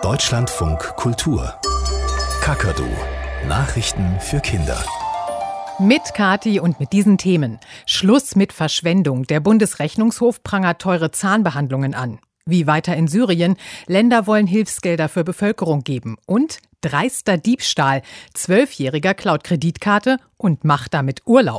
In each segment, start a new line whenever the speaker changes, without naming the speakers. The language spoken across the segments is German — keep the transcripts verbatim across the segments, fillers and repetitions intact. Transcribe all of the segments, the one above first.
Deutschlandfunk Kultur. Kakadu. Nachrichten für Kinder.
Mit Kathi und mit diesen Themen. Schluss mit Verschwendung. Der Bundesrechnungshof prangert teure Zahnbehandlungen an. Wie weiter in Syrien. Länder wollen Hilfsgelder für Bevölkerung geben. Und dreister Diebstahl. Zwölfjähriger klaut Kreditkarte und macht damit Urlaub.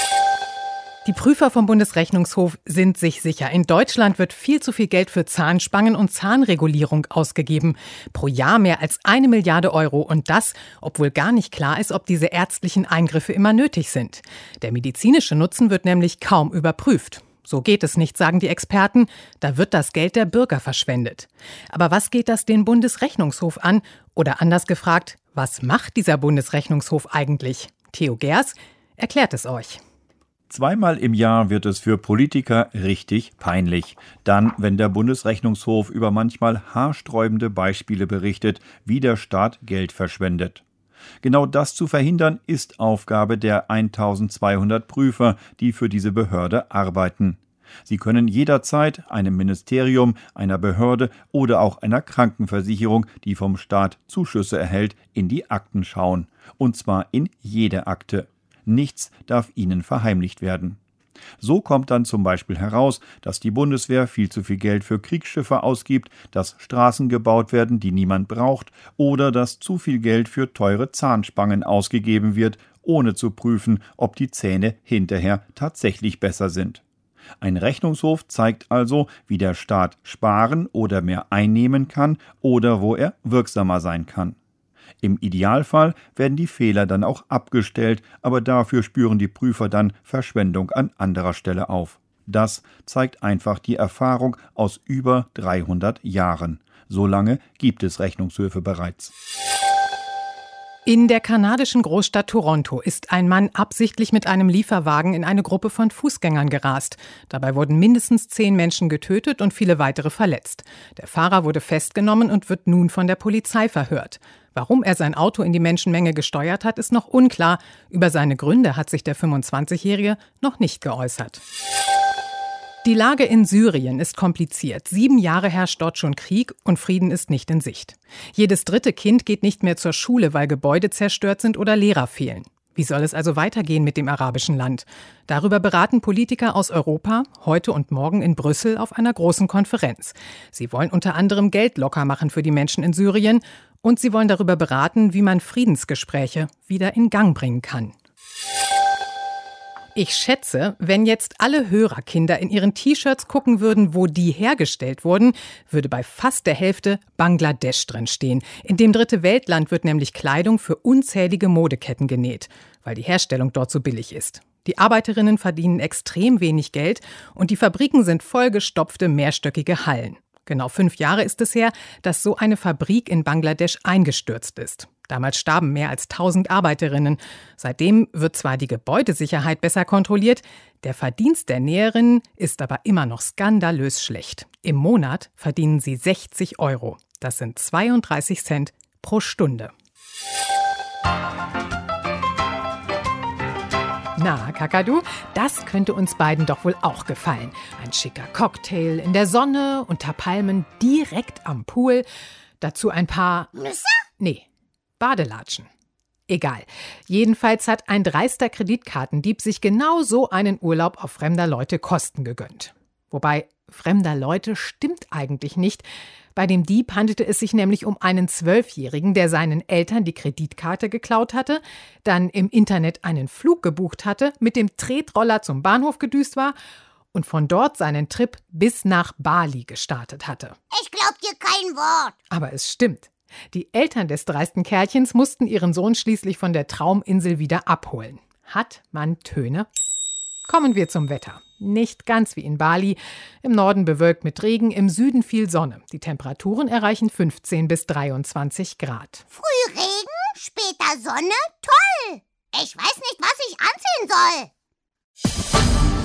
Die Prüfer vom Bundesrechnungshof sind sich sicher. In Deutschland wird viel zu viel Geld für Zahnspangen und Zahnregulierung ausgegeben. Pro Jahr mehr als eine Milliarde Euro. Und das, obwohl gar nicht klar ist, ob diese ärztlichen Eingriffe immer nötig sind. Der medizinische Nutzen wird nämlich kaum überprüft. So geht es nicht, sagen die Experten. Da wird das Geld der Bürger verschwendet. Aber was geht das den Bundesrechnungshof an? Oder anders gefragt, was macht dieser Bundesrechnungshof eigentlich? Theo Gers erklärt es euch.
Zweimal im Jahr wird es für Politiker richtig peinlich. Dann, wenn der Bundesrechnungshof über manchmal haarsträubende Beispiele berichtet, wie der Staat Geld verschwendet. Genau das zu verhindern, ist Aufgabe der eintausendzweihundert Prüfer, die für diese Behörde arbeiten. Sie können jederzeit einem Ministerium, einer Behörde oder auch einer Krankenversicherung, die vom Staat Zuschüsse erhält, in die Akten schauen. Und zwar in jede Akte. Nichts darf ihnen verheimlicht werden. So kommt dann zum Beispiel heraus, dass die Bundeswehr viel zu viel Geld für Kriegsschiffe ausgibt, dass Straßen gebaut werden, die niemand braucht, oder dass zu viel Geld für teure Zahnspangen ausgegeben wird, ohne zu prüfen, ob die Zähne hinterher tatsächlich besser sind. Ein Rechnungshof zeigt also, wie der Staat sparen oder mehr einnehmen kann oder wo er wirksamer sein kann. Im Idealfall werden die Fehler dann auch abgestellt, aber dafür spüren die Prüfer dann Verschwendung an anderer Stelle auf. Das zeigt einfach die Erfahrung aus über dreihundert Jahren. So lange gibt es Rechnungshöfe bereits.
In der kanadischen Großstadt Toronto ist ein Mann absichtlich mit einem Lieferwagen in eine Gruppe von Fußgängern gerast. Dabei wurden mindestens zehn Menschen getötet und viele weitere verletzt. Der Fahrer wurde festgenommen und wird nun von der Polizei verhört. Warum er sein Auto in die Menschenmenge gesteuert hat, ist noch unklar. Über seine Gründe hat sich der fünfundzwanzigjährige noch nicht geäußert. Die Lage in Syrien ist kompliziert. Sieben Jahre herrscht dort schon Krieg und Frieden ist nicht in Sicht. Jedes dritte Kind geht nicht mehr zur Schule, weil Gebäude zerstört sind oder Lehrer fehlen. Wie soll es also weitergehen mit dem arabischen Land? Darüber beraten Politiker aus Europa heute und morgen in Brüssel auf einer großen Konferenz. Sie wollen unter anderem Geld locker machen für die Menschen in Syrien und sie wollen darüber beraten, wie man Friedensgespräche wieder in Gang bringen kann. Ich schätze, wenn jetzt alle Hörerkinder in ihren T-Shirts gucken würden, wo die hergestellt wurden, würde bei fast der Hälfte Bangladesch drin stehen. In dem dritte Weltland wird nämlich Kleidung für unzählige Modeketten genäht, weil die Herstellung dort so billig ist. Die Arbeiterinnen verdienen extrem wenig Geld und die Fabriken sind vollgestopfte mehrstöckige Hallen. Genau fünf Jahre ist es her, dass so eine Fabrik in Bangladesch eingestürzt ist. Damals starben mehr als tausend Arbeiterinnen. Seitdem wird zwar die Gebäudesicherheit besser kontrolliert, der Verdienst der Näherinnen ist aber immer noch skandalös schlecht. Im Monat verdienen sie sechzig Euro. Das sind zweiunddreißig Cent pro Stunde. Na, Kakadu, das könnte uns beiden doch wohl auch gefallen. Ein schicker Cocktail in der Sonne, unter Palmen, direkt am Pool. Dazu ein paar... Nüsse? Nee, Badelatschen. Egal. Jedenfalls hat ein dreister Kreditkartendieb sich genau so einen Urlaub auf fremder Leute Kosten gegönnt. Wobei, fremder Leute stimmt eigentlich nicht. Bei dem Dieb handelte es sich nämlich um einen Zwölfjährigen, der seinen Eltern die Kreditkarte geklaut hatte, dann im Internet einen Flug gebucht hatte, mit dem Tretroller zum Bahnhof gedüst war und von dort seinen Trip bis nach Bali gestartet hatte.
Ich glaub dir kein Wort.
Aber es stimmt. Die Eltern des dreisten Kerlchens mussten ihren Sohn schließlich von der Trauminsel wieder abholen. Hat man Töne? Kommen wir zum Wetter. Nicht ganz wie in Bali. Im Norden bewölkt mit Regen, im Süden viel Sonne. Die Temperaturen erreichen fünfzehn bis dreiundzwanzig Grad.
Früh Regen, später Sonne, toll! Ich weiß nicht, was ich anziehen soll.